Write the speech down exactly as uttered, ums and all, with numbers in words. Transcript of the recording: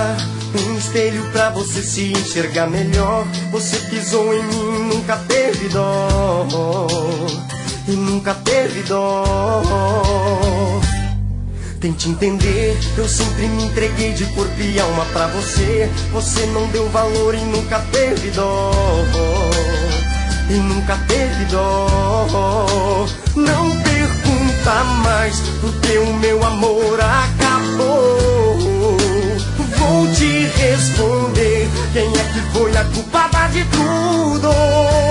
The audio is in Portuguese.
dar um espelho pra você se enxergar melhor. Você pisou em mim, nunca teve dó, e nunca teve dó. Tente entender, eu sempre me entreguei de corpo e alma pra você. Você não deu valor e nunca teve dó, e nunca teve dó. Não pergunta mais, porque o meu amor acabou. Vou te responder, quem é que foi a culpada de tudo?